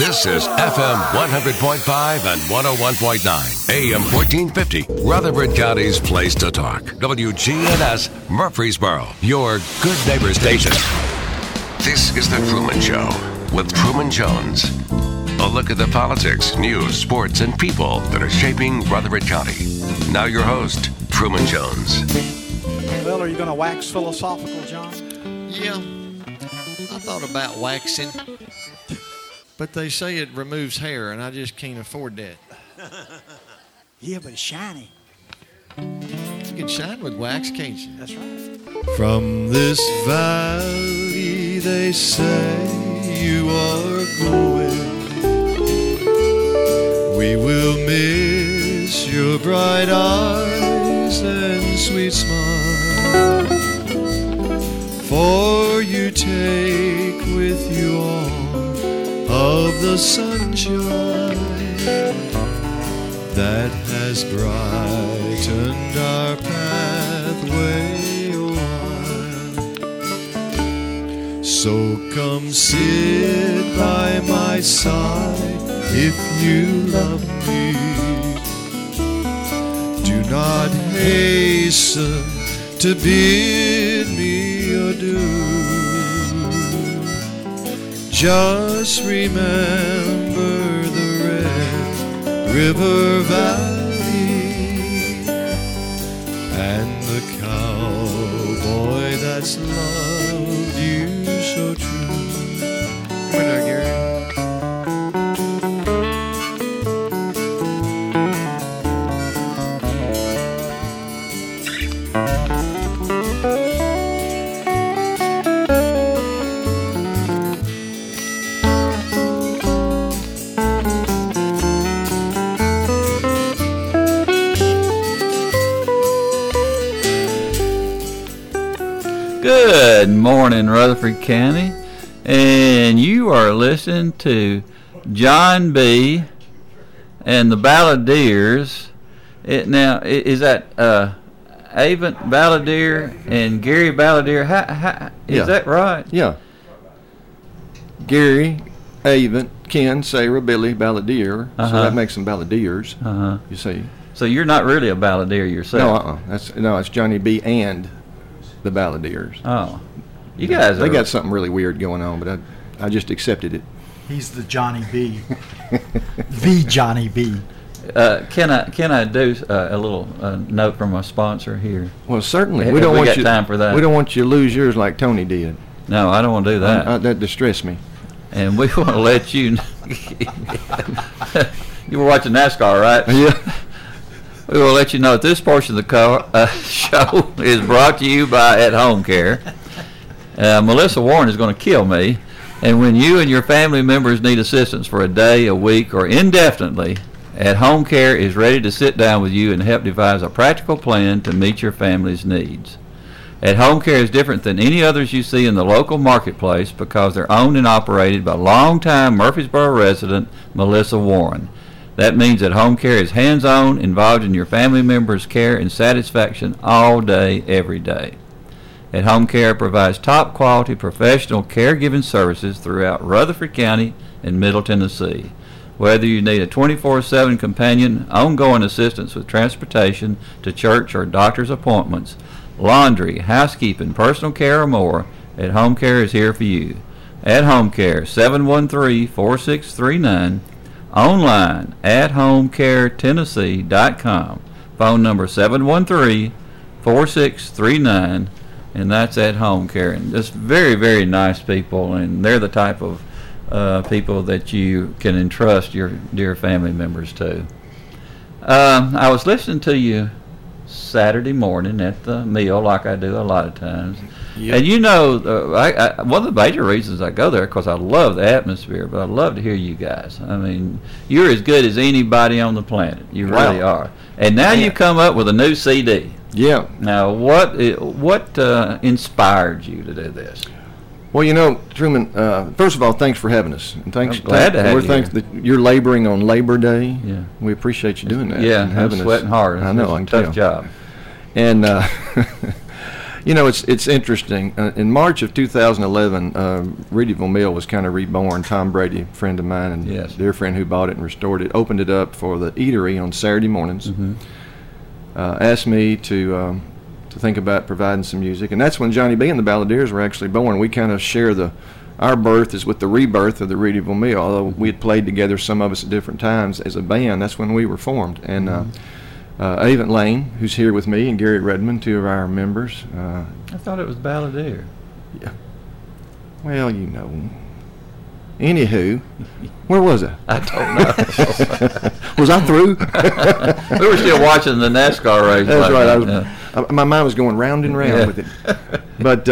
This is FM 100.5 and 101.9, AM 1450, Rutherford County's place to talk. WGNS Murfreesboro, your good neighbor station. This is The Truman Show with Truman Jones. A look at the politics, news, sports, and people that are shaping Rutherford County. Now your host, Truman Jones. Well, are you going to wax philosophical, John? Yeah, I thought about waxing, but they say it removes hair, and I just can't afford that. Yeah, but it's shiny. You can shine with wax, can't you? That's right. From this valley, they say you are going. We will miss your bright eyes and sweet smile, for you take with you all of the sunshine that has brightened our pathway a while. So come sit by my side if you love me. Do not hasten to bid me adieu. Just remember the Red River Valley and the cowboy that's loved you so true. Come in there, Gary. Good morning, Rutherford County, and you are listening to John B. and the Balladeers. Is that Avon Balladeer and Gary Balladeer? Is that right? Yeah. Gary, Avon, Ken, Sarah, Billy, Balladeer. So that makes them Balladeers. You see. So you're not really a Balladeer yourself? No, it's Johnny B. and the Balladeers. Oh. You guys They got something really weird going on, but I just accepted it. He's the Johnny B. The Johnny B. Can I do a little note from my sponsor here? Well, certainly. We don't want time for that. We don't want you to lose yours like Tony did. No, I don't want to do that. That distressed me. And we want to let you. You were watching NASCAR, right? Yeah. We will let you know that this portion of the show is brought to you by At Home Care. Melissa Warren is going to kill me. And when you and your family members need assistance for a day, a week, or indefinitely, At Home Care is ready to sit down with you and help devise a practical plan to meet your family's needs. At Home Care is different than any others you see in the local marketplace because they're owned and operated by longtime Murfreesboro resident Melissa Warren. That means that Home Care is hands-on, involved in your family members' care and satisfaction all day, every day. At Home Care provides top-quality professional caregiving services throughout Rutherford County and Middle Tennessee. Whether you need a 24/7 companion, ongoing assistance with transportation to church or doctor's appointments, laundry, housekeeping, personal care, or more, At Home Care is here for you. At Home Care, 713-4639. Online at homecaretennessee.com. Phone number 713-4639, and that's At Home Care. And just very, very nice people, and they're the type of people that you can entrust your dear family members to. I was listening to you Saturday morning at the meal, like I do a lot of times. Yep. And you know, one of the major reasons I go there because I love the atmosphere, but I love to hear you guys. I mean, you're as good as anybody on the planet. You really are. And now you've come up with a new CD. Yeah. Now, what inspired you to do this? Well, you know, Truman, first of all, thanks for having us. And thanks, I'm glad to have you. We're thankful that you're laboring on Labor Day. Yeah. We appreciate you doing that. Yeah, I'm sweating hard. I know, I can tough tell. job. And, You know, it's interesting. In March of 2011, Reedyville Mill was kind of reborn. Tom Brady, a friend of mine and dear friend who bought it and restored it, opened it up for the eatery on Saturday mornings. Mm-hmm. Asked me to think about providing some music, and that's when Johnny B and the Balladeers were actually born. We kind of share our birth is with the rebirth of the Reedyville Mill. Although we had played together, some of us at different times as a band, that's when we were formed. And Avent Lane, who's here with me, and Gary Redmond, two of our members. I thought it was Balladeer. Yeah. Well, you know. Anywho, where was I? I don't know. Was I through? We were still watching the NASCAR race. That's right. My mind was going round and round with it. But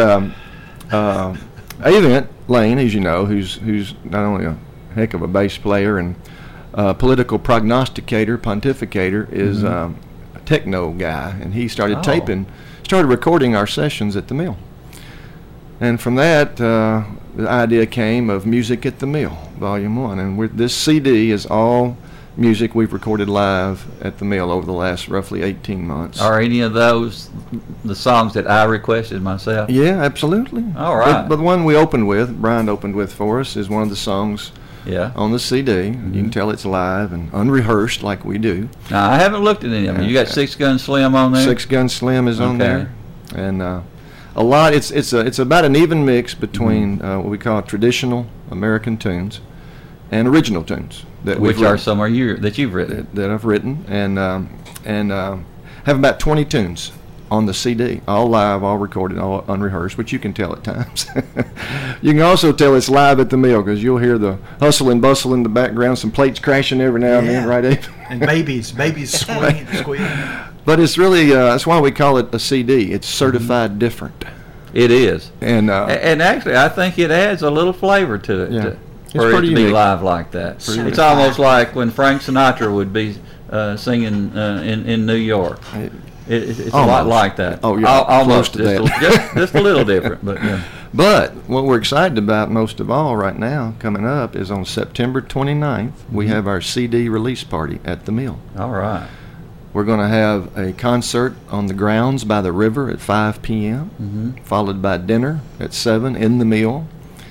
Avent Lane, as you know, who's not only a heck of a bass player and political prognosticator, pontificator, is a techno guy, and he started started recording our sessions at the mill. And from that, the idea came of Music at the Mill, Volume 1. And this CD is all music we've recorded live at the mill over the last roughly 18 months. Are any of those the songs that I requested myself? Yeah, absolutely. All right. But the one we opened with, Brian opened with for us, is one of the songs on the CD. Mm-hmm. You can tell it's live and unrehearsed like we do. Now, I haven't looked at any of them. You got Six Gun Slim on there? Six Gun Slim is on there. And a lot. It's about an even mix between what we call traditional American tunes and original tunes which are some that you've written that I've written and have about 20 tunes on the CD, all live, all recorded, all unrehearsed, which you can tell at times. You can also tell it's live at the mill because you'll hear the hustle and bustle in the background, some plates crashing every now and then, right, Abe? And babies squealing. But it's really that's why we call it a CD. It's certified different. It is, and actually, I think it adds a little flavor to it. Yeah. For it to be live like that. It's almost like when Frank Sinatra would be singing in New York. It's a lot like that. Oh, yeah, almost close to that. just a little different, but yeah. But what we're excited about most of all right now, coming up, is on September 29th, we have our CD release party at the mill. All right. We're going to have a concert on the grounds by the river at 5 p.m., followed by dinner at 7 in the mill.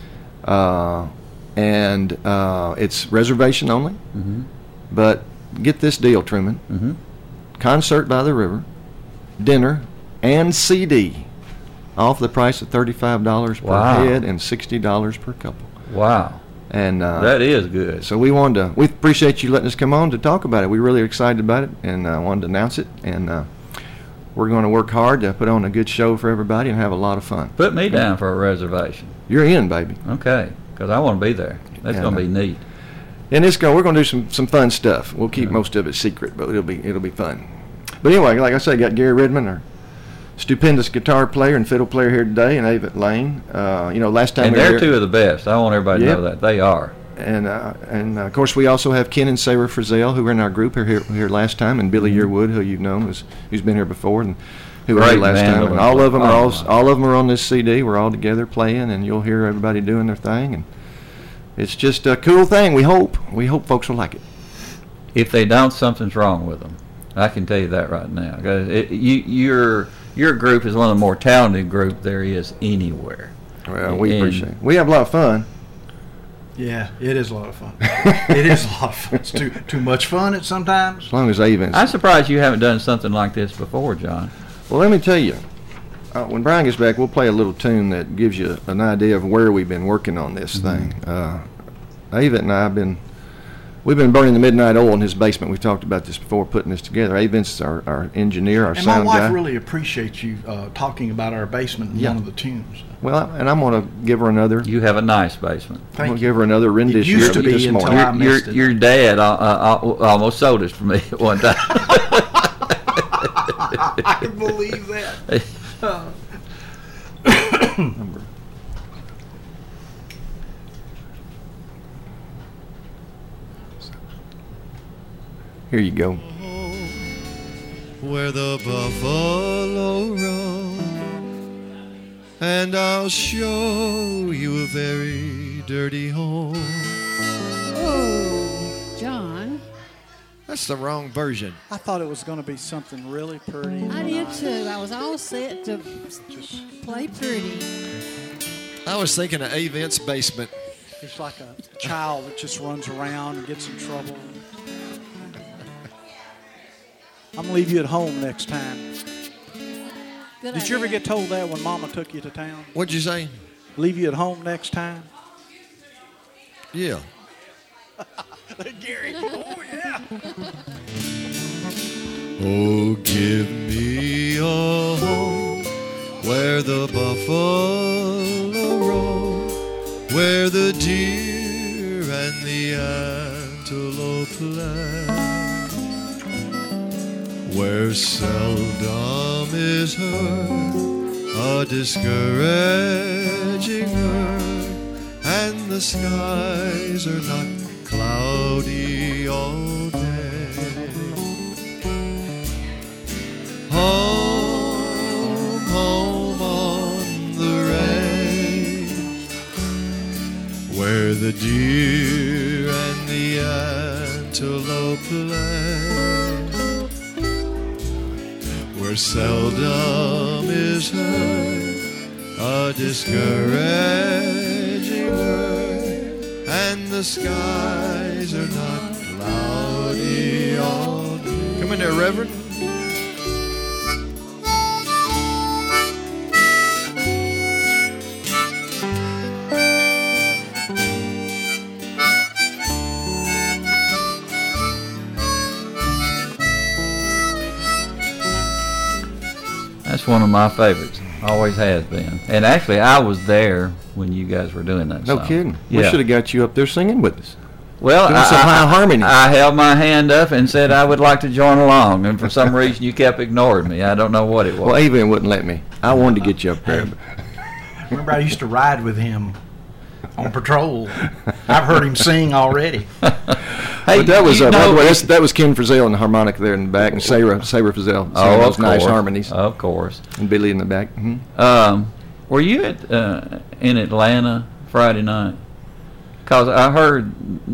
And it's reservation only. But get this deal, Truman. Concert by the river, dinner, and CD, all for the price of $35 per head and $60 per couple. Wow. And that is good. So we appreciate you letting us come on to talk about it. We're really excited about it and wanted to announce it. And we're going to work hard to put on a good show for everybody and have a lot of fun. Put me down for a reservation. You're in, baby. Okay, because I want to be there. That's going to be neat. And we're going to do some fun stuff. We'll keep most of it secret, but it'll be fun. But anyway, like I said, got Gary Redmond, our stupendous guitar player and fiddle player here today, and Avent Lane. Last time they're two of the best. I want everybody to know that they are. And of course, we also have Ken and Sarah Frizzell, who were in our group here last time, and Billy Yearwood, who you've known, who's been here before, and who were here last time. And all of them are on this CD. We're all together playing, and you'll hear everybody doing their thing, and it's just a cool thing. We hope folks will like it. If they don't, something's wrong with them. I can tell you that right now. Your group is one of the more talented groups there is anywhere. Well, we appreciate it. We have a lot of fun. Yeah, it is a lot of fun. It is a lot of fun. It's too much fun at sometimes. As long as Avent's. I'm surprised you haven't done something like this before, John. Well, let me tell you. When Brian gets back, we'll play a little tune that gives you an idea of where we've been working on this thing. Avent and I we've been burning the midnight oil in his basement. We've talked about this before, putting this together. Avent's our engineer, our sound guy. And my wife really appreciates you talking about our basement in one of the tunes. Well, and I'm going to give her another. You have a nice basement. I'm going to give her another rendition. It used to be this until morning. I missed it. Your dad almost sold it for me at one time. I can believe that. Here you go. Where the buffalo roam, and I'll show you a very dirty home. Oh, John. That That's the wrong version. I thought it was going to be something really pretty. I did too. I was all set to play pretty. I was thinking of Avent's Basement. It's like a child that just runs around and gets in trouble. I'm going to leave you at home next time. Good Did you ever idea. get told that when Mama took you to town? What'd you say? Leave you at home next time? Yeah. Gary, oh yeah. Oh, give me a home where the buffalo roam, where the deer and the antelope play, where seldom is heard a discouraging word, and the skies are not cloudy all day. Home, home on the range, where the deer and the antelope play, where seldom is heard a discouraging word, and the skies are not cloudy all day. Come in there, Reverend. That's one of my favorites. Always has been. And actually, I was there when you guys were doing that No song. kidding. Yeah. We should have got you up there singing with us. Well, Doing some high harmony. I held my hand up and said I would like to join along, and for some reason you kept ignoring me. I don't know what it was. Well, Avon wouldn't let me. I wanted to get you up there. Remember, I used to ride with him on patrol. I've heard him sing already. Hey, But that was, you by the know- way, that was Ken Frizzell on the harmonica there in the back, and Sarah Frizzell singing Oh, those of nice course. harmonies, Of course. and Billy in the back. Were you at in Atlanta Friday night? Because I heard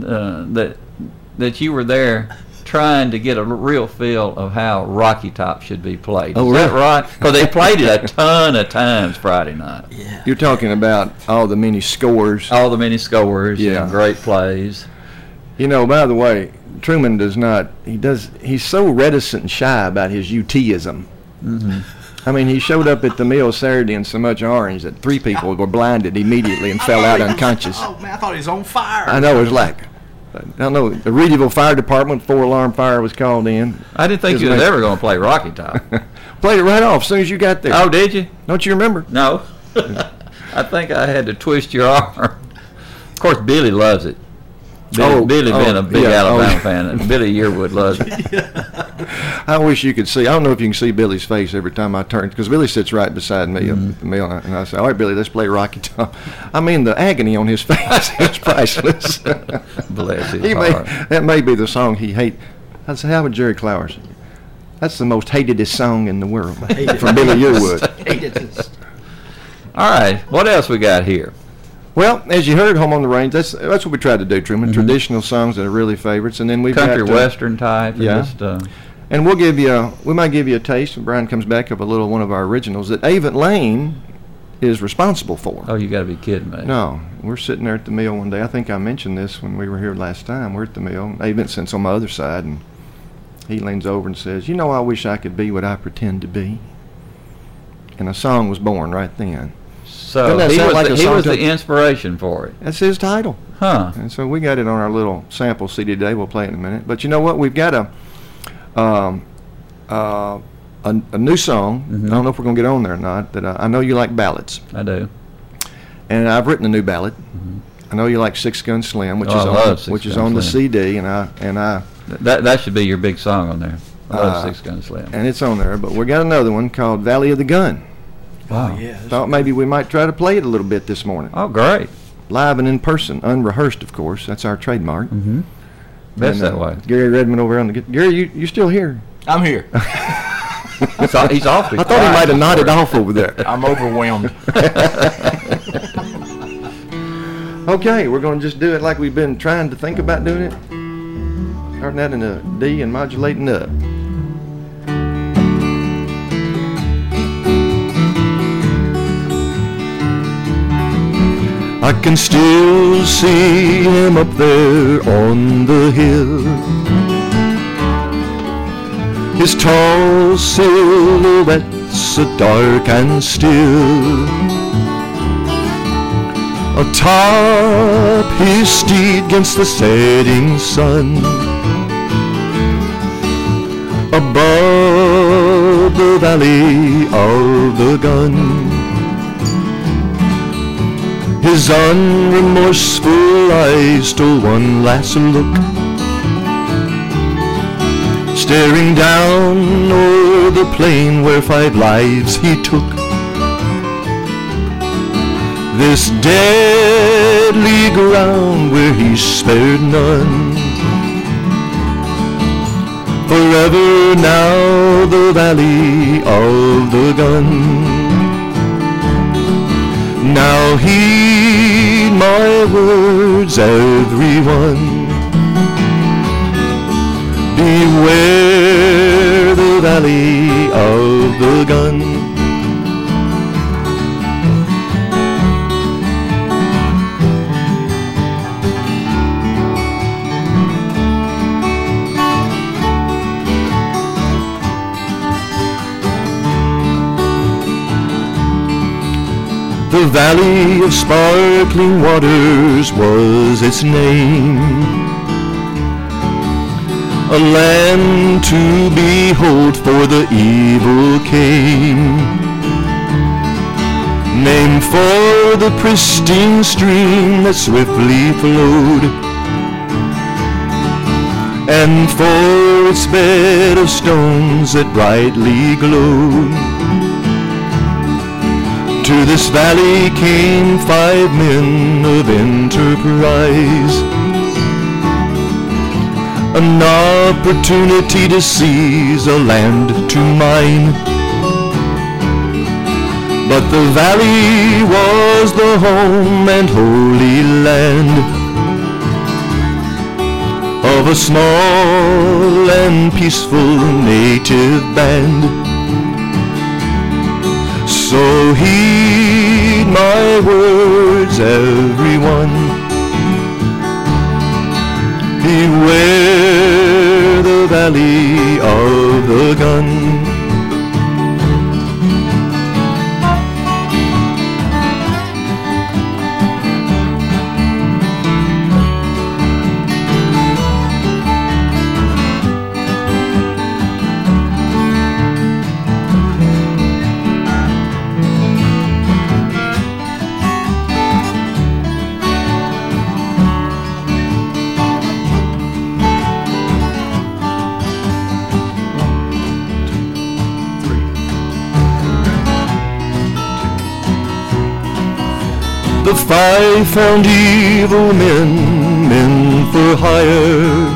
that you were there trying to get a real feel of how Rocky Top should be played. Oh, Is that really? right? Because they played it a ton of times Friday night. You're talking about all the many scores. All the many scores, Yeah. and great plays. You know, by the way, Truman does not. He's so reticent and shy about his UT-ism. Mm-hmm. I mean, he showed up at the mill Saturday in so much orange that 3 people were blinded immediately and fell out unconscious. Oh, man, I thought he was on fire. I know, it was like, I don't know, the Reedyville Fire Department, 4-alarm fire was called in. I didn't think Just you was make- ever going to play Rocky Top. Played it right off as soon as you got there. Oh, did you? Don't you remember? No. I think I had to twist your arm. Of course, Billy loves it. Billy being a big Alabama fan, and Billy Yearwood loves it. I wish you could see. I don't know if you can see Billy's face every time I turn, because Billy sits right beside me up at the mill, and I say, "All right, Billy, let's play Rocky Top." I mean, the agony on his face is priceless. Bless his He heart. that may be the song he hates. I say, how would Jerry Clowers? That's the most hatedest song in the world from Billy Yearwood. Hated this. All right, what else we got here? Well, as you heard, Home on the Range, that's what we tried to do, Truman. Traditional songs that are really favorites, and then we've Country got western type. yeah. And just, and we might give you a taste when Brian comes back of a little one of our originals that Avon Lane is responsible for. oh, you got to be kidding me. No, we're sitting there at the mill one day. I think I mentioned this when we were here last time. We're at the mill. Avon sits on my other side, and he leans over and says, "You know, I wish I could be what I pretend to be." And a song was born right then. So Doesn't that he sound was, like a he song was to- the inspiration for it. That's his title. Huh. And so we got it on our little sample CD today. We'll play it in a minute. But you know what? We've got a new song. I don't know if we're going to get on there or not. That I know you like ballads, I do. and I've written a new ballad. I know you like Six Gun Slim, which Oh, is I love on Six which is Gun on the Slim. CD, and I That should be your big song on there. I love Six Gun Slim. and it's on there. But we got another one called Valley of the Gun. Wow. Yeah. Thought maybe we might try to play it a little bit this morning, Oh, great. live and in person, unrehearsed, of course. That's our trademark. Best And, that way. Gary Redmond over on the Gary, you still here? I'm here. He's awfully I thought he might have nodded off over there. I'm overwhelmed. Okay, we're going to just do it like we've been trying to think about doing it. Turn that into D and modulating up. I can still see him up there on the hill, his tall silhouette so dark and still. Atop his steed against the setting sun, above the valley of the gun, his unremorseful eyes stole one last look, staring down o'er the plain where 5 lives he took. This deadly ground where he spared none. Forever now the valley of the gun. Now heed my words, everyone. Beware the valley of the gun. The Valley of Sparkling Waters was its name, a land to behold for the evil came, named for the pristine stream that swiftly flowed, and for its bed of stones that brightly glowed. To this valley came 5 men of enterprise, an opportunity to seize a land to mine. But the valley was the home and holy land of a small and peaceful native band. So heed my words, everyone. Beware the valley of the gun. The 5 found evil men, men for hire.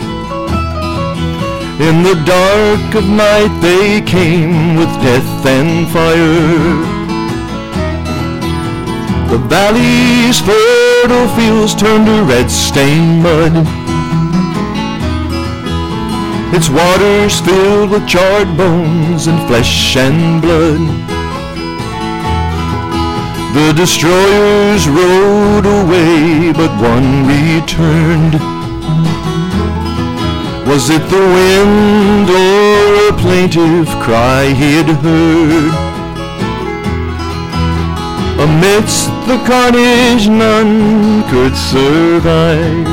In the dark of night they came with death and fire. The valley's fertile fields turned to red-stained mud, its waters filled with charred bones and flesh and blood. The destroyers rode away, but one returned. Was it the wind or a plaintive cry he had heard? Amidst the carnage none could survive.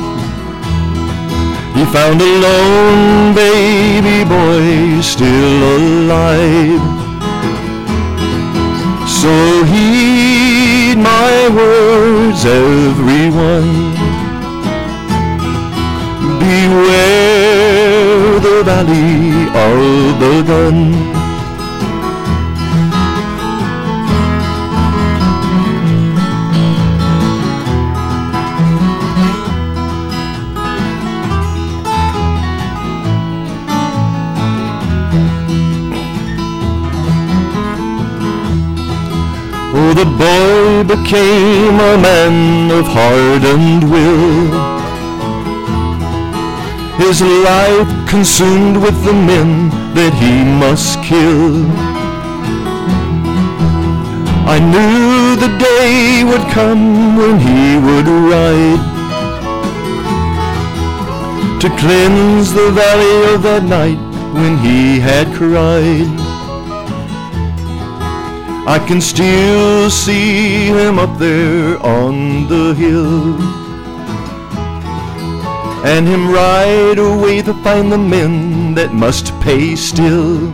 He found a lone baby boy still alive. So heed my words, everyone. Beware the valley of the gun. Oh, the boy became a man of hardened will. his life consumed with the men that he must kill. I knew the day would come when he would ride to cleanse the valley of that night when he had cried. I can still see him up there on the hill, and him ride away to find the men that must pay still.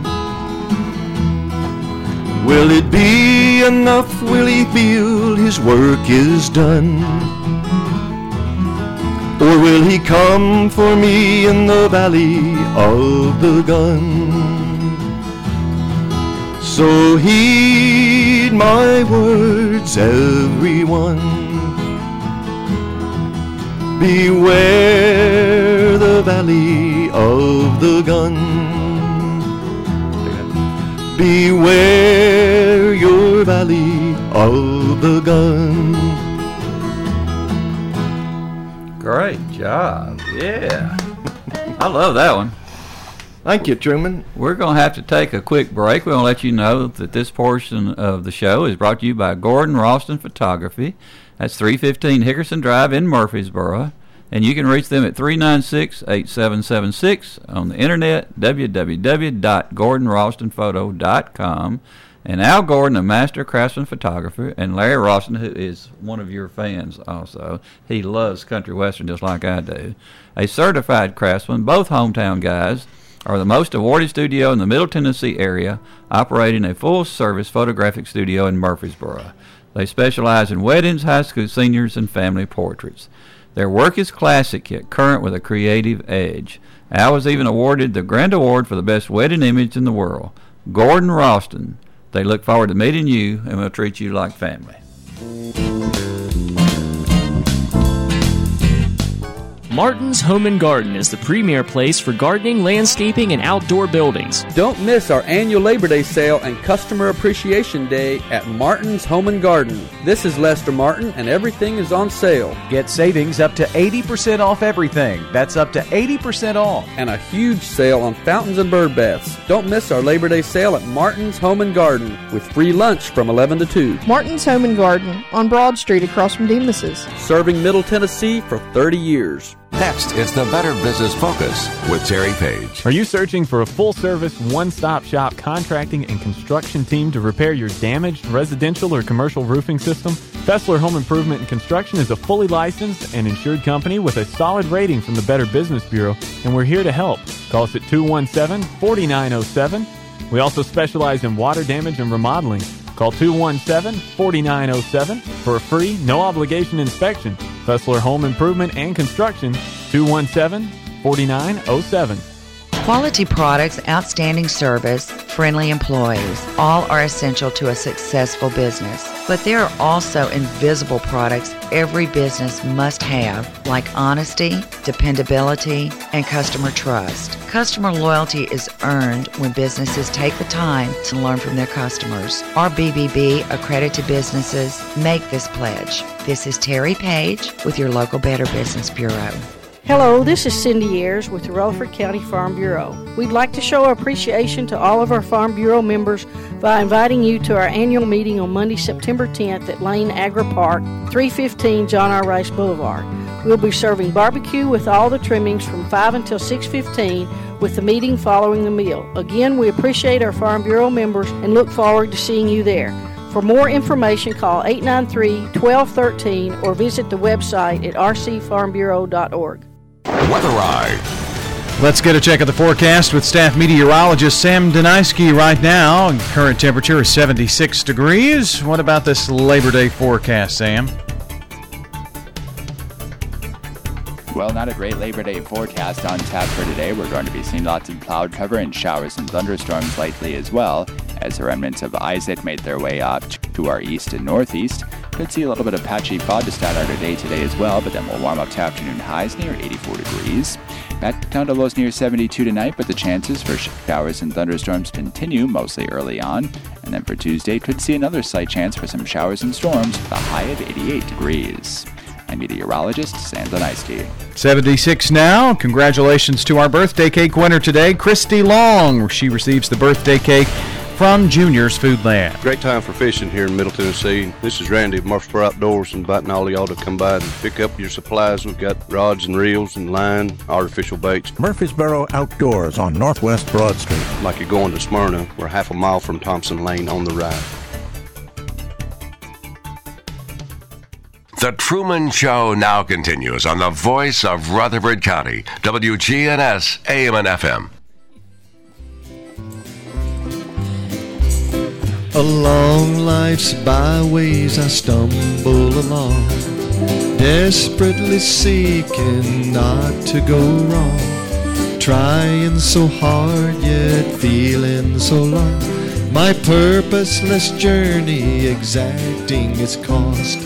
Will it be enough? Will he feel his work is done? Or will he come for me in the valley of the gun? So heed my words, everyone. Beware the valley of the gun. Beware your valley of the gun. Great job. Yeah. I love that one. Thank you, Truman. We're going to have to take a quick break. We want to let you know that this portion of the show is brought to you by Gordon Ralston Photography. That's 315 Hickerson Drive in Murfreesboro. And you can reach them at 396-8776 on the internet, www.gordonralstonphoto.com. And Al Gordon, a master craftsman photographer, and Larry Ralston, who is one of your fans also. He loves country western just like I do. A certified craftsman, both hometown guys, are the most awarded studio in the Middle Tennessee area, operating a full-service photographic studio in Murfreesboro. They specialize in weddings, high school seniors, and family portraits. Their work is classic yet current with a creative edge. Al was even awarded the Grand Award for the best wedding image in the world. Gordon Ralston. They look forward to meeting you and will treat you like family. Martin's Home and Garden is the premier place for gardening, landscaping, and outdoor buildings. Don't miss our annual Labor Day sale and Customer Appreciation Day at Martin's Home and Garden. This is Lester Martin, and everything is on sale. Get savings up to 80% off everything. That's up to 80% off. And a huge sale on fountains and bird baths. Don't miss our Labor Day sale at Martin's Home and Garden with free lunch from 11 to 2. Martin's Home and Garden on Broad Street across from Demas's. Serving Middle Tennessee for 30 years. Next is the Better Business Focus with Terry Page. Are you searching for a full-service, one-stop shop contracting and construction team to repair your damaged residential or commercial roofing system? Fessler Home Improvement and Construction is a fully licensed and insured company with a solid rating from the Better Business Bureau, and we're here to help. Call us at 217-4907. We also specialize in water damage and remodeling. Call 217-4907 for a free, no-obligation inspection. Fessler Home Improvement and Construction, 217-4907. Quality products, outstanding service, friendly employees, all are essential to a successful business. But there are also invisible products every business must have, like honesty, dependability, and customer trust. Customer loyalty is earned when businesses take the time to learn from their customers. Our BBB accredited businesses make this pledge. This is Terry Page with your local Better Business Bureau. Hello, this is Cindy Ayers with the Rutherford County Farm Bureau. We'd like to show our appreciation to all of our Farm Bureau members by inviting you to our annual meeting on Monday, September 10th at Lane Agri Park, 315 John R. Rice Boulevard. We'll be serving barbecue with all the trimmings from 5 until 6:15 with the meeting following the meal. Again, we appreciate our Farm Bureau members and look forward to seeing you there. For more information, call 893-1213 or visit the website at rcfarmbureau.org. Weather Ride. Let's get a check of the forecast with staff meteorologist Sam Deniski right now. Current temperature is 76 degrees. What about this Labor Day forecast, Sam? Well, not a great Labor Day forecast on tap for today. We're going to be seeing lots of cloud cover and showers and thunderstorms likely as well, as the remnants of Isaac made their way up to our east and northeast. Could see a little bit of patchy fog to start our day today as well, but then we'll warm up to afternoon highs near 84 degrees. Back down to lows near 72 tonight, but the chances for showers and thunderstorms continue mostly early on. And then for Tuesday, could see another slight chance for some showers and storms with a high of 88 degrees. I'm meteorologist Sam Doniski. 76 now. Congratulations to our birthday cake winner today, Christy Long. She receives the birthday cake from Junior's Foodland. Great time for fishing here in Middle Tennessee. This is Randy of Murfreesboro Outdoors, inviting all of y'all to come by and pick up your supplies. We've got rods and reels and line, artificial baits. Murfreesboro Outdoors on Northwest Broad Street. Like you're going to Smyrna. We're half a mile from Thompson Lane on the right. The Truman Show now continues on the voice of Rutherford County, WGNS AM and FM. Along life's byways I stumble along, desperately seeking not to go wrong, trying so hard yet feeling so long, my purposeless journey exacting its cost.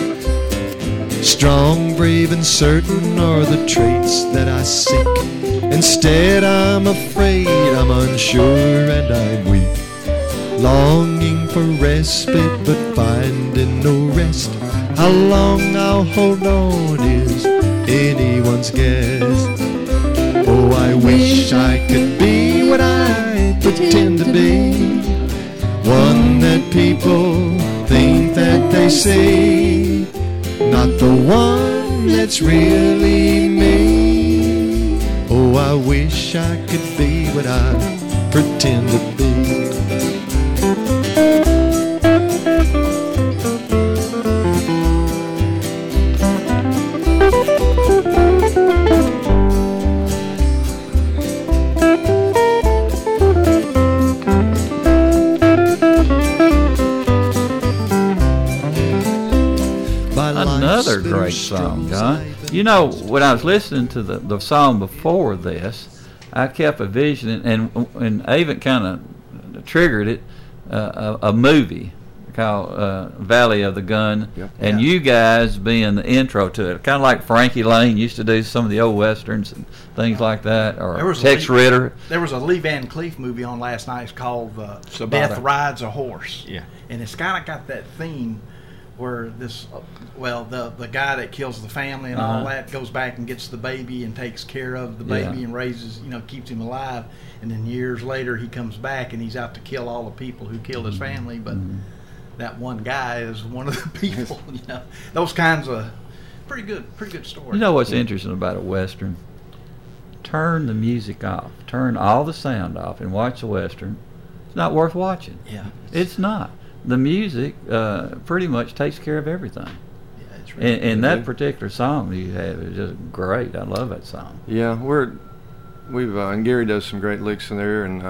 Strong, brave, and certain are the traits that I seek. Instead I'm afraid, I'm unsure, and I'm weak, longing for respite but finding no rest. How long I'll hold on is anyone's guess. Oh, I wish I could be what I pretend to be, one that people think that they see, not the one that's really me. Oh, I wish I could be what I pretend to be. Another great song, John. You know, when I was listening to the song before this, I kept envisioning, and I even kind of triggered it, a movie called Valley of the Gun, and you guys being the intro to it, kind of like Frankie Lane used to do some of the old westerns and things like that, or Tex Ritter. There was a Lee Van Cleef movie on last night. It's called Death Rides a Horse. Yeah, and it's kind of got that theme where this, the guy that kills the family and all that goes back and gets the baby and takes care of the baby and raises, keeps him alive, and then years later he comes back and he's out to kill all the people who killed his family, but that one guy is one of the people. Those kinds of pretty good stories. You know what's interesting about a western? Turn the music off, turn all the sound off, and watch a western. It's not worth watching. Yeah, it's not. The music pretty much takes care of everything. Yeah, it's really and that particular song you have is just great. I love that song. Yeah, we've and Gary does some great licks in there, and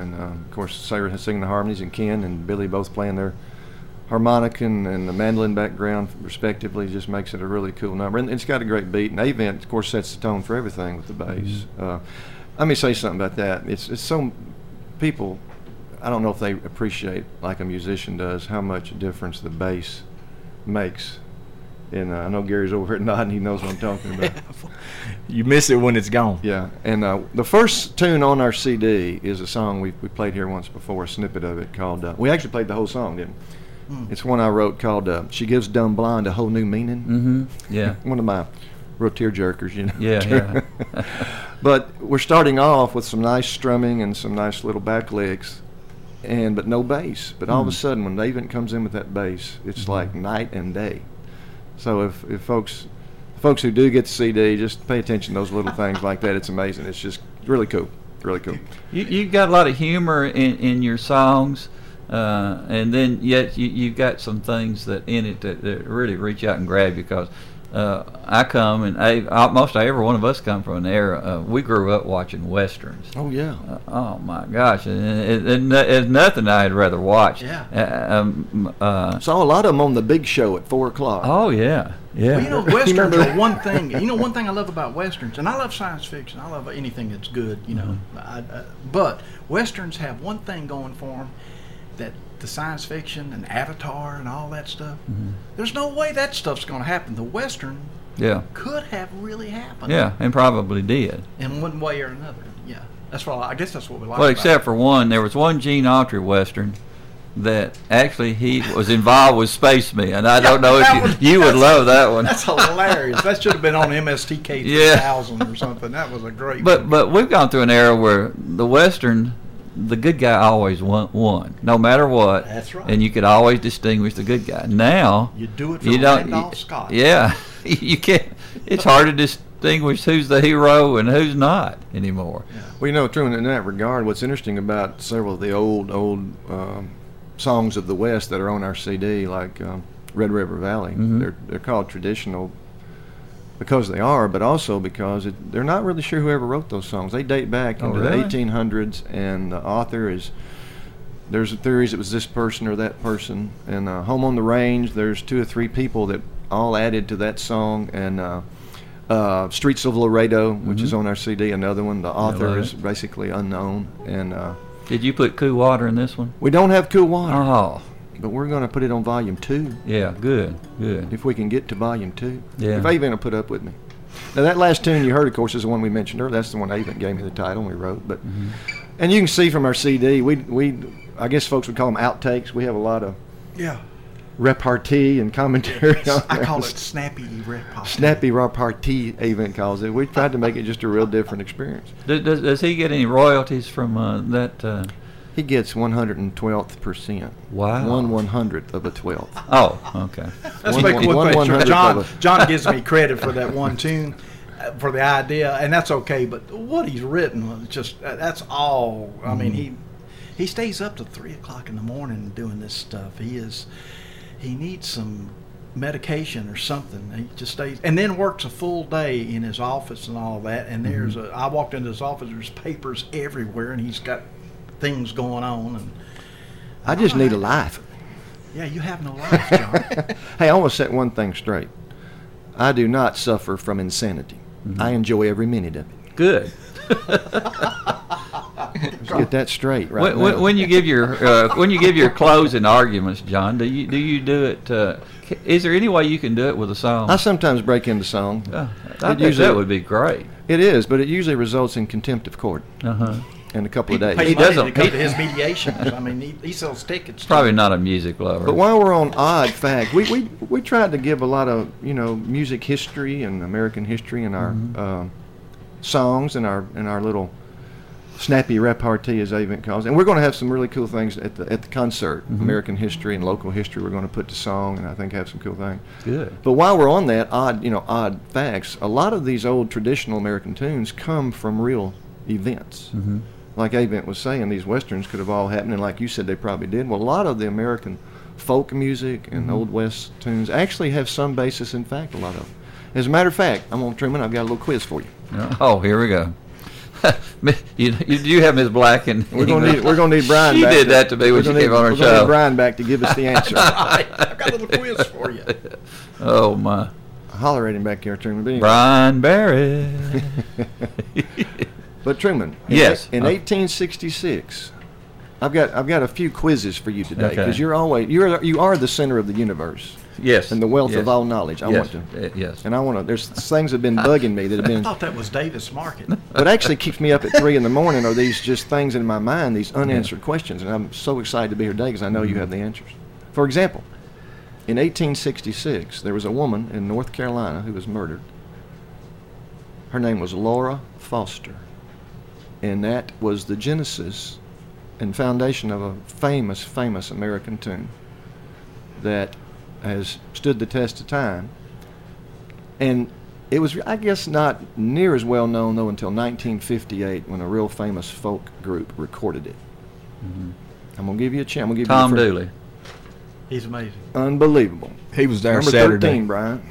of course Sarah has singing the harmonies, and Ken and Billy both playing their harmonica and the mandolin background respectively. Just makes it a really cool number, and it's got a great beat. And Avent, of course, sets the tone for everything with the bass. Let me say something about that. It's so people. I don't know if they appreciate, like a musician does, how much difference the bass makes. And I know Gary's over here nodding. He knows what I'm talking about. You miss it when it's gone. Yeah. And the first tune on our CD is a song we played here once before, a snippet of it called, we actually played the whole song, didn't we? It's one I wrote called She Gives Dumb Blind a Whole New Meaning. Mm-hmm. Yeah. One of my real tear jerkers, Yeah. But we're starting off with some nice strumming and some nice little back licks. But no bass. But all of a sudden, when Avent comes in with that bass, it's like night and day. So if folks who do get the CD, just pay attention to those little things like that. It's amazing. It's just really cool. Really cool. You've got a lot of humor in your songs, and then yet you've got some things that in it that really reach out and grab you, because I come, and most every one of us come from an era. We grew up watching westerns. Oh yeah. Oh my gosh, and it's nothing I'd rather watch. Yeah. Saw a lot of them on the Big Show at 4:00. Oh yeah, yeah. Well, westerns are one thing. One thing I love about westerns, and I love science fiction. I love anything that's good. But westerns have one thing going for them that the science fiction and Avatar and all that stuff. There's no way that stuff's going to happen. The western could have really happened. Yeah, and probably did. In one way or another. Yeah, I guess that's what we like. Well, except for one, there was one Gene Autry western that actually he was involved with Spacemen. I don't know if you would love that one. That's hilarious. That should have been on MSTK 3000 or something. That was a great one. But we've gone through an era where the Western, the good guy always won, no matter what. That's right. And you could always distinguish the good guy. Now you do it for Randolph Scott. Yeah, you can't. It's hard to distinguish who's the hero and who's not anymore. Yeah. Well, you know, Truman, in that regard, what's interesting about several of the old songs of the West that are on our CD, like Red River Valley, they're called traditional because they are, but also because they're not really sure whoever wrote those songs. They date back into the 1800s, and the author there's theories it was this person or that person. And Home on the Range, there's 2 or 3 people that all added to that song, and Streets of Laredo, which is on our CD, another one. The author is basically unknown. And did you put Cool Water in this one? We don't have Cool Water. Oh. But we're going to put it on Volume 2. Yeah, good. If we can get to Volume 2. Yeah. If Avent will put up with me. Now, that last tune you heard, of course, is the one we mentioned earlier. That's the one Avent gave me the title and we wrote. But and you can see from our CD, we I guess folks would call them outtakes. We have a lot of repartee and commentary. I call it snappy repartee. Snappy repartee, Avent calls it. We tried to make it just a real different experience. Does he get any royalties from that? He gets 112%. Wow. 1/100th of a 12th. Oh, okay. Let's make one question. John gives me credit for that one tune, for the idea, and that's okay. But what he's written, that's all. I mean, he stays up to 3 o'clock in the morning doing this stuff. He needs some medication or something. He just stays and then works a full day in his office and all that. And I walked into his office. There's papers everywhere, and he's got things going on. And I just need a life. Yeah, you have no life, John. Hey, I want to set one thing straight. I do not suffer from insanity. I enjoy every minute of it. Good. Let's get that straight right now. When you give your closing arguments, John, do you do it? Is there any way you can do it with a song? I sometimes break into song. I think that would be great. It is, but it usually results in contempt of court. In a couple of days. He doesn't come to his mediations. I mean, he sells tickets. Probably not a music lover. But while we're on odd fact, we tried to give a lot of music history and American history in our songs and our little snappy repartee, as Avent calls it. And we're going to have some really cool things at the concert. American history and local history. We're going to put to song, and I think have some cool things. Good. But while we're on that odd facts, a lot of these old traditional American tunes come from real events. Like Avent was saying, these westerns could have all happened, and like you said, they probably did. Well, a lot of the American folk music and Old West tunes actually have some basis in fact, a lot of them. As a matter of fact, Truman, I've got a little quiz for you. Oh, here we go. you have Ms. Black and we're going to need Brian. She back did that to me when she came on our show. We're going to need Brian back to give us the answer. I've got a little quiz for you. Oh my! Holler at him back here, Truman. Brian Barry. But Truman, yes, in 1866, I've got a few quizzes for you today because you are the center of the universe. Yes, and the wealth of all knowledge. I want to. Yes, and I want to. There's things that have been bugging me that have been. I thought that was Davis Market. What actually keeps me up at 3 in the morning are these just things in my mind, these unanswered questions, and I'm so excited to be here today because I know you have the answers. For example, in 1866, there was a woman in North Carolina who was murdered. Her name was Laura Foster. And that was the genesis and foundation of a famous American tune that has stood the test of time. And it was, I guess, not near as well known, though, until 1958 when a real famous folk group recorded it. I'm going to give you a chance. I'm gonna give Tom you Dooley. He's amazing. Unbelievable. He was there Number Saturday. 13, Brian.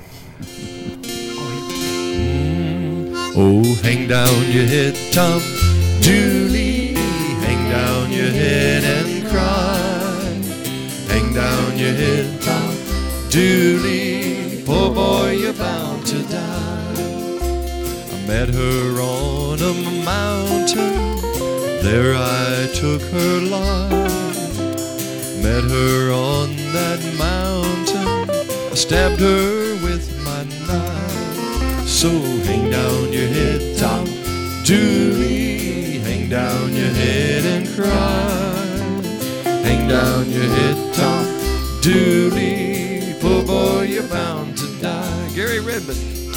Oh, hang down your head, Tom Dooley, hang down your head and cry. Hang down your head, Tom Dooley, poor boy, you're bound to die. I met her on a mountain, there I took her life. Met her on that mountain, I stabbed her with my knife. So hang down your head, Tom Dooley, hang down your head and cry. Hang down your head top. Dooley, poor boy, you're bound to die. Gary Redmond.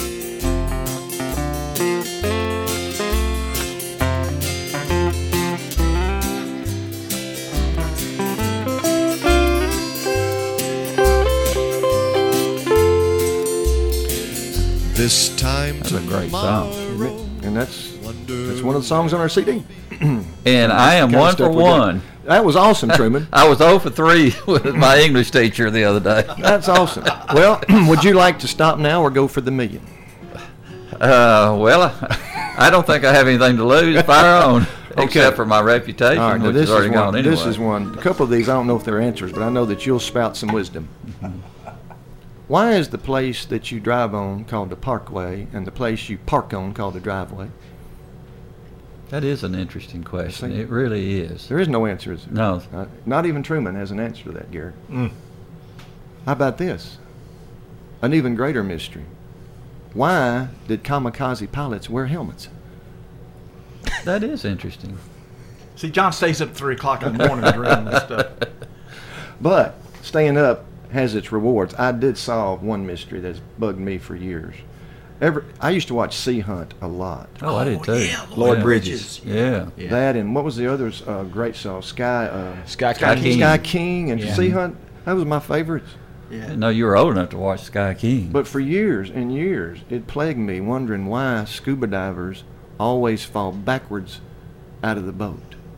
This time That's a great song. And that's one of the songs on our CD. And I am Kinda one for stuff we got. one. That was awesome, Truman. I was 0 for 3 with my English teacher the other day. That's awesome. Well, would you like to stop now or go for the million? Well, I don't think I have anything to lose. Fire on. Okay. Except for my reputation, All right, now which this has already is gone one. anyway. This is one. A couple of these, I don't know if they're answers, but I know that you'll spout some wisdom. Why is the place that you drive on called the parkway and the place you park on called the driveway? That is an interesting question. See? It really is. There is no answer, is there? No. Not even Truman has an answer to that, Gary. Mm. How about this? An even greater mystery. Why did kamikaze pilots wear helmets? That is interesting. See, John stays up 3 o'clock in the morning dreaming this stuff. But staying up has its rewards. I did solve one mystery that's bugged me for years. I used to watch Sea Hunt a lot. Oh, I did too. Yeah, Lloyd Bridges. Yeah. That and what was the other's great song? Sky King. Sky King and Yeah. Sea Hunt. That was my favorites. Yeah. No, you were old enough to watch Sky King. But for years and years, it plagued me wondering why scuba divers always fall backwards out of the boat.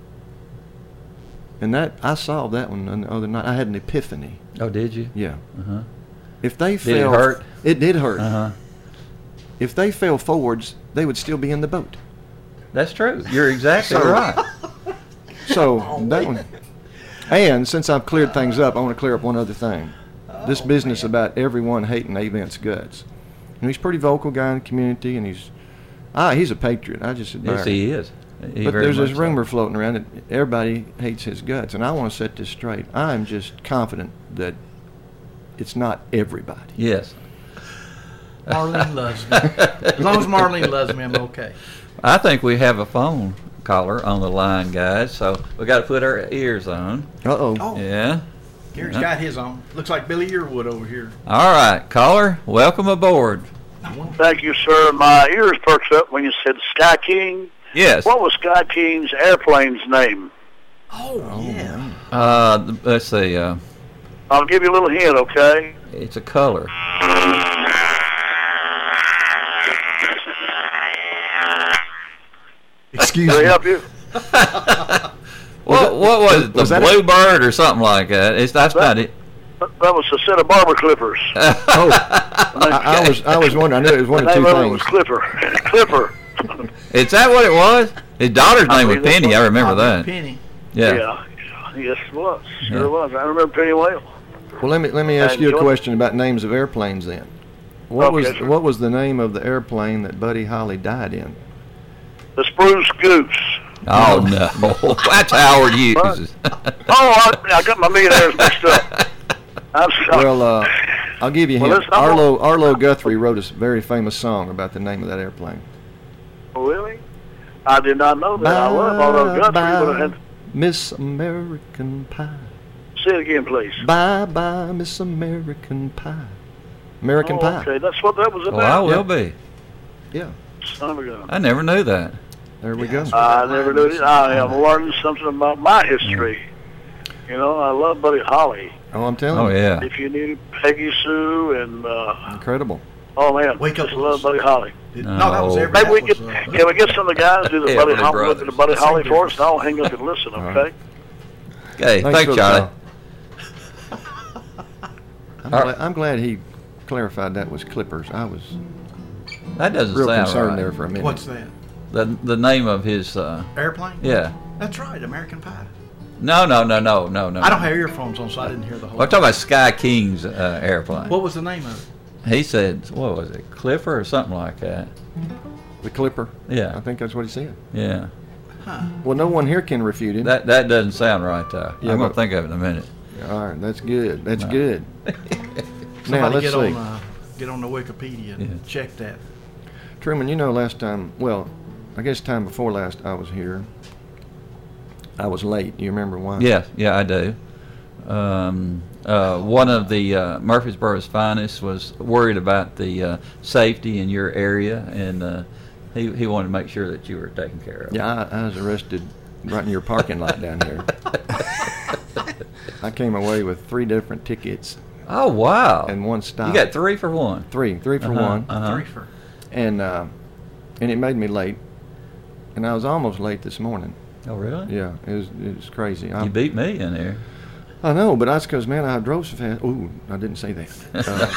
And that I solved that one the other night. I had an epiphany. Oh, did you? Yeah. Uh-huh. If they Did fell, it hurt? It did hurt. Uh-huh. If they fell forwards, they would still be in the boat. That's true. You're exactly right. So that one. And since I've cleared things up, I want to clear up one other thing. This business about everyone hating Avent's guts. And he's a pretty vocal guy in the community, and he's a patriot. I just admire Yes, him. he is. He But very there's this much so. rumor floating around that everybody hates his guts, and I want to set this straight. I'm just confident that it's not everybody. Yes. Marlene loves me. As long as Marlene loves me, I'm okay. I think we have a phone caller on the line, guys. So we got to put our ears on. Uh-oh. Oh. Yeah. Gary's got his on. Looks like Billy Earwood over here. All right, caller, welcome aboard. Thank you, sir. My ears perked up when you said Sky King. Yes. What was Sky King's airplane's name? Oh yeah. Let's see. I'll give you a little hint, okay? It's a color. Excuse Can I me. help you? What was it? The was that Bluebird or something like that? That's not it. That was a set of barber clippers. Oh, I was wondering. I knew it was one of two Name of it was things. Clipper. Clipper. Is that what it was? His daughter's name was believe that's Penny. what- I remember that. Penny. Yeah. Yes, it was. Sure Yeah. was. I remember Penny well. Well, let me ask you a Enjoy. question about names of airplanes then. What Okay, sir. was the name of the airplane that Buddy Holly died in? The Spruce Goose. Oh no, that's Howard Hughes. I got my millionaires mixed up. I'm sorry. Well, I'll give you a Well, hint. listen, I'm Arlo Guthrie wrote a very famous song about the name of that airplane. Oh, really? I did not know that. I love all those Guthrie, but I had to Miss American Pie. say it again, please. Bye bye, Miss American Pie. American Pie. Okay, that's what that was Oh, about. I will be. Yeah. Son of a gun. I never knew that. There we go. I never knew it. I am learning something about my history. You know, I love Buddy Holly. Oh, I'm telling Oh you. yeah. If you knew Peggy Sue and Incredible. oh man, Wake Up just love Buddy Holly. No, that was every. Maybe we that get was, can we get some of the guys to do the Yeah, Buddy Buddy Holly Brothers. look at the Buddy Holly for us? And I'll hang up and listen. Okay. Okay, Thanks thanks, for the Charlie. call. I'm glad he clarified that was Clippers. I was That doesn't real sound concerned right. there for a minute. What's that? The name of his Airplane? yeah. That's right, American Pie. No. I don't have earphones on, so I didn't hear the whole. I'm talking about Sky King's airplane. What was the name of it? He said, what was it, Clipper or something like that? The Clipper? Yeah. I think that's what he said. Yeah. Well, no one here can refute him. That doesn't sound right, though. Yeah, I'm going but- to think of it in a minute. All right, that's good. That's No. good. Now, Somebody let's see. get on the Wikipedia and check that. Truman, you know last time, well, I guess time before last I was here, I was late. Do you remember why? Yeah, I do. One of the Murfreesboro's finest was worried about the safety in your area, and he wanted to make sure that you were taken care of. Yeah, I was arrested right in your parking lot down here. I came away with 3 different tickets. Oh, wow. And 1 stop. You got 3 for 1. 3 for 1. 3 for. And it made me late. And I was almost late this morning. Oh, really? Yeah, it was crazy. You beat me in there. I know, but that's because, man, I drove so fast. Ooh, I didn't say that.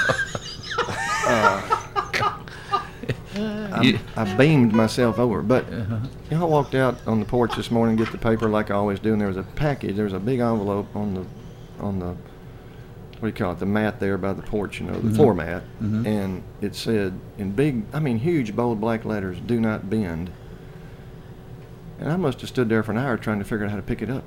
I beamed myself over. But I walked out on the porch this morning to get the paper like I always do, and there was a package. There was a big envelope on the what do you call it, the mat there by the porch, the floor mat. And it said in big, huge, bold black letters, "Do not bend." And I must have stood there for an hour trying to figure out how to pick it up.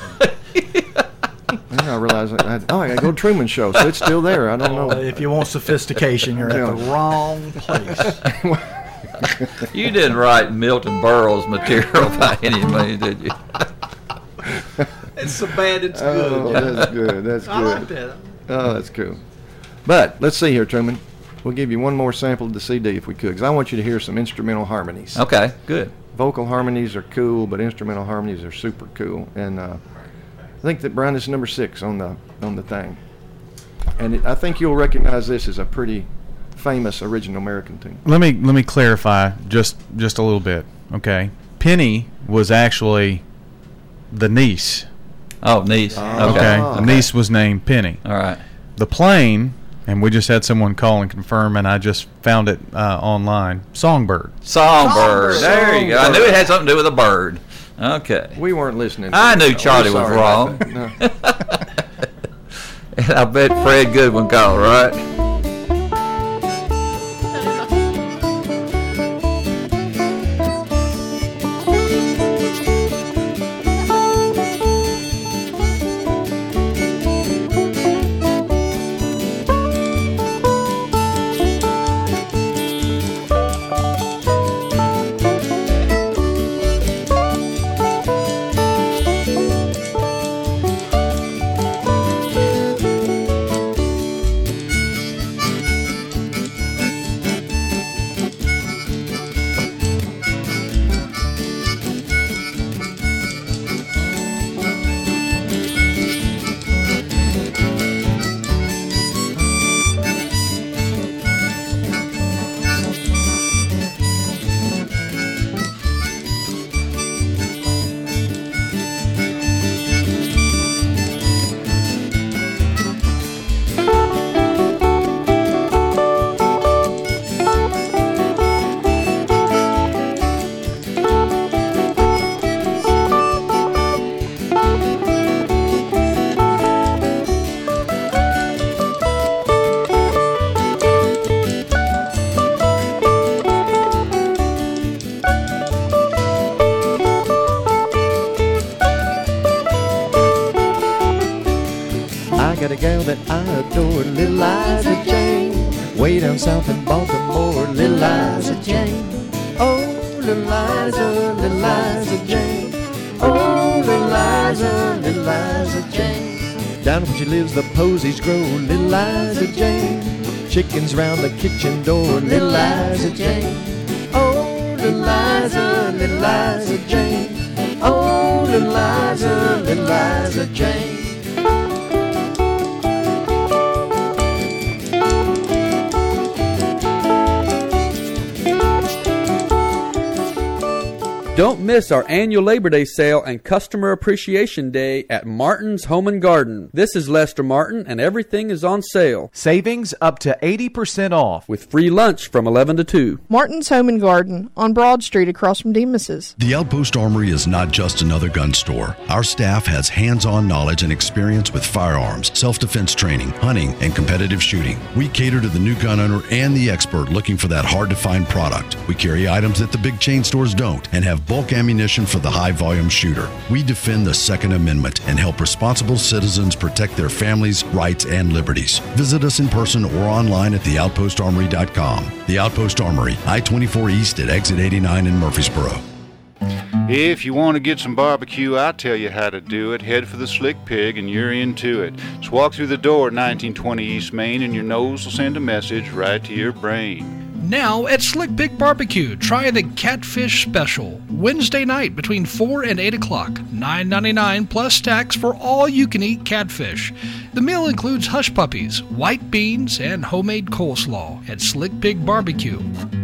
And then I realized, I got to go to Truman Show, so it's still there. I don't know. If you want sophistication, you're at the wrong place. You didn't write Milton Berle's material by any means, did you? It's so bad it's good. Oh, that's good. That's good. I like that. Oh, that's cool. But let's see here, Truman. We'll give you one more sample of the CD if we could, because I want you to hear some instrumental harmonies. Okay, good. Vocal harmonies are cool, but instrumental harmonies are super cool. And I think that, Brian, this is number 6 on the thing. And I think you'll recognize this as a pretty famous original American tune. Let me clarify just a little bit, okay? Penny was actually the niece. Oh, niece. Okay. The niece was named Penny. All right. The plane, and we just had someone call and confirm, and I just found it online. Songbird. Songbird. There you go. I knew it had something to do with a bird. Okay. We weren't listening. I knew Charlie was wrong. No. And I bet Fred Goodwin called, right? got a gal that I adore, little Liza Jane. Way down south in Baltimore, little Liza Jane. Oh, little Liza Jane. Oh, little Liza Jane. Down where she lives, the posies grow, little Liza Jane. Chickens round the kitchen door, little Liza Jane. Oh, little Liza Jane. Oh, little Liza Jane. Don't miss our annual Labor Day sale and Customer Appreciation Day at Martin's Home and Garden. This is Lester Martin, and everything is on sale. Savings up to 80% off. With free lunch from 11 to 2. Martin's Home and Garden on Broad Street across from Demas's. The Outpost Armory is not just another gun store. Our staff has hands-on knowledge and experience with firearms, self-defense training, hunting, and competitive shooting. We cater to the new gun owner and the expert looking for that hard-to-find product. We carry items that the big chain stores don't and have bulk ammunition for the high-volume shooter. We defend the Second Amendment and help responsible citizens protect their families, rights, and liberties. Visit us in person or online at theoutpostarmory.com. The Outpost Armory, I-24 East at Exit 89 in Murfreesboro. If you want to get some barbecue, I'll tell you how to do it. Head for the Slick Pig and you're into it. Just walk through the door at 1920 East Main and your nose will send a message right to your brain. Now at Slick Pig Barbecue, try the Catfish Special. Wednesday night between 4 and 8 o'clock. $9.99 plus tax for all you can eat catfish. The meal includes hush puppies, white beans, and homemade coleslaw at Slick Pig Barbecue.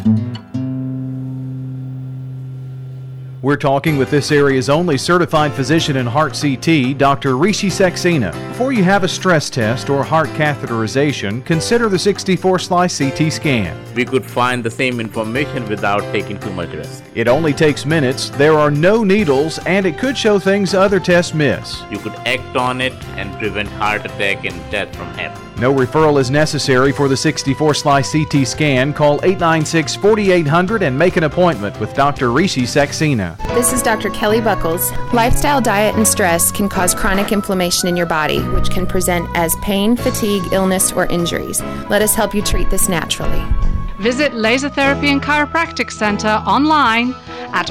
We're talking with this area's only certified physician in heart CT, Dr. Rishi Saxena. Before you have a stress test or heart catheterization, consider the 64-slice CT scan. We could find the same information without taking too much risk. It only takes minutes, there are no needles, and it could show things other tests miss. You could act on it and prevent heart attack and death from happening. No referral is necessary for the 64-slice CT scan. Call 896-4800 and make an appointment with Dr. Rishi Saxena. This is Dr. Kelly Buckles. Lifestyle, diet, and stress can cause chronic inflammation in your body, which can present as pain, fatigue, illness, or injuries. Let us help you treat this naturally. Visit Laser Therapy and Chiropractic Center online at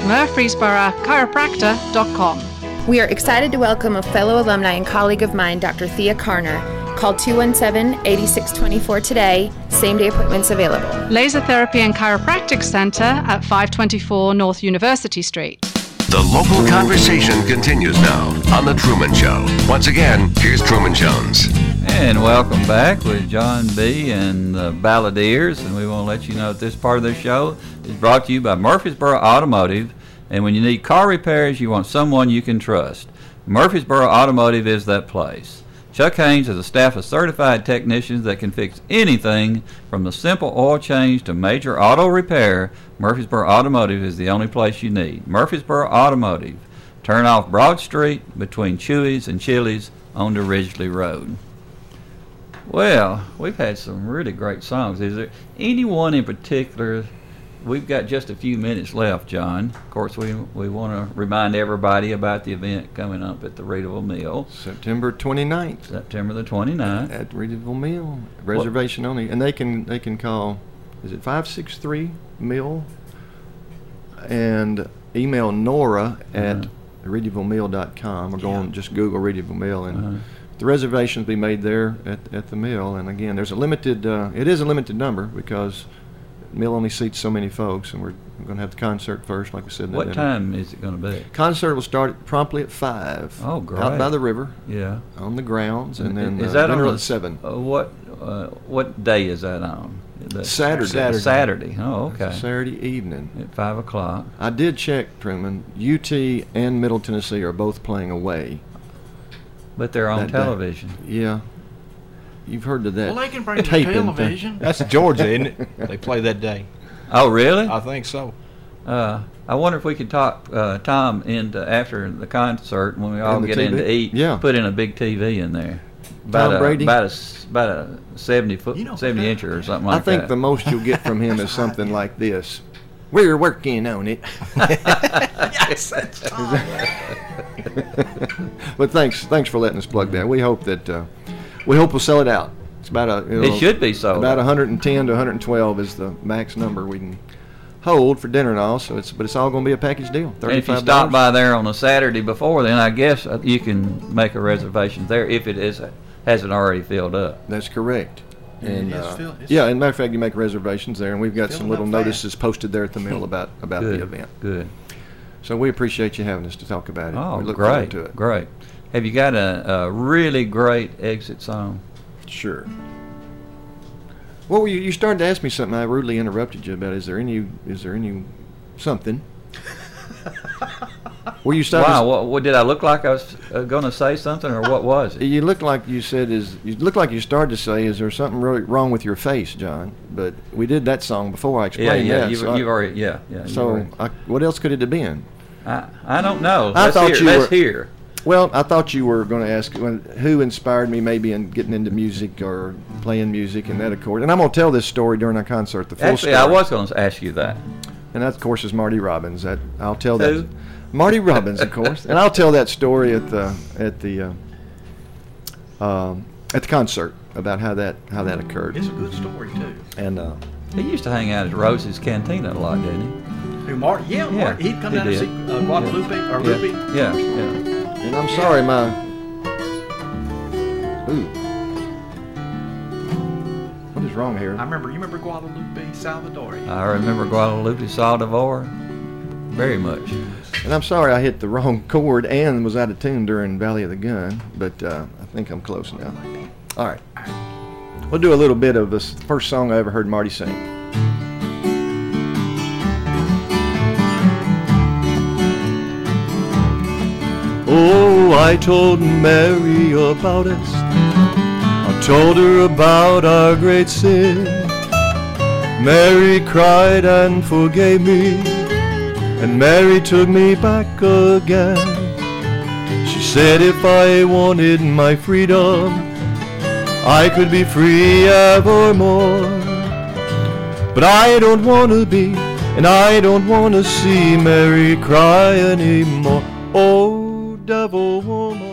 murfreesborochiropractor.com. We are excited to welcome a fellow alumni and colleague of mine, Dr. Thea Karner. Call 217-8624 today. Same-day appointments available. Laser Therapy and Chiropractic Center at 524 North University Street. The local conversation continues now on The Truman Show. Once again, here's Truman Jones. And welcome back with John B. and the Balladeers. And we want to let you know that this part of the show is brought to you by Murfreesboro Automotive. And when you need car repairs, you want someone you can trust. Murfreesboro Automotive is that place. Chuck Haynes has a staff of certified technicians that can fix anything from the simple oil change to major auto repair. Murfreesboro Automotive is the only place you need. Murfreesboro Automotive. Turn off Broad Street between Chewy's and Chili's on the Ridgely Road. Well, we've had some really great songs. Is there anyone in particular? We've got just a few minutes left, John. Of course, we want to remind everybody about the event coming up at the Reedville Mill. September 29th. September the 29th. At Reedville Mill. Reservation only. And they can call, is it 563-MILL? And email Nora at reedvillemill.com, or go on, just Google Reedville Mill, and the reservations be made there at the mill. And again, there's a limited, it is a limited number because the mill only seats so many folks, and we're going to have the concert first, like we said. What time is it going to be? Concert will start promptly at 5. Oh, great! Out by the river. Yeah. On the grounds, and then is that dinner on at 7. What day is that on? Saturday. Oh, okay. It's a Saturday evening at 5 o'clock. I did check, Truman. UT and Middle Tennessee are both playing away. But they're on television. Yeah. You've heard of that. Well, they can bring the television. That's Georgia, isn't it? They play that day. Oh, really? I think so. I wonder if we could talk Tom into after the concert when we all get in to eat. Yeah. Put in a big TV in there. Tom Brady? About a 70-incher or something like that. I think the most you'll get from him is something like this. We're working on it. Yes, that's Tom. But thanks for letting us plug that. We hope that we'll sell it out. It's about it should be sold. About 110 to 112 is the max number we can hold for dinner and all. So it's all going to be a package deal. $35. And if you stop by there on a Saturday before, then I guess you can make a reservation there if it hasn't already filled up. That's correct. And as a matter of fact, you make reservations there, and we've got some little notices posted there at the mill about the event. Good. So we appreciate you having us to talk about it. Oh, we look great, forward to it. Great. Have you got a really great exit song? Sure. Well, you started to ask me something I rudely interrupted you about. Is there any something? Were you starting? Wow. What did I look like I was going to say something, or what was it? You look like you said you look like you started to say, "Is there something really wrong with your face, John?" But we did that song before. I explained that. You've already. So what else could it have been? I don't know. Let's hear. Well, I thought you were going to ask who inspired me maybe in getting into music or playing music, and that, of course. And I'm going to tell this story during our concert. The full story. I was going to ask you that. And that, of course, is Marty Robbins. I'll tell that. Marty Robbins, of course. And I'll tell that story at the concert about how that occurred. It's a good story too. And he used to hang out at Rose's Cantina a lot, didn't he? Who, Marty? Yeah, Yeah, Marty. He'd come he down did. and see Guadalupe or Lupe. Yeah. And I'm sorry, what is wrong here? You remember Guadalupe Salvador? I remember Guadalupe Salvador very much. And I'm sorry I hit the wrong chord and was out of tune during Valley of the Gun, but I think I'm close now. All right. We'll do a little bit of this first song I ever heard Marty sing. Oh, I told Mary about us. I told her about our great sin. Mary cried and forgave me, and Mary took me back again. She said if I wanted my freedom, I could be free evermore. But I don't want to be, and I don't want to see Mary cry anymore. Oh, devil woman.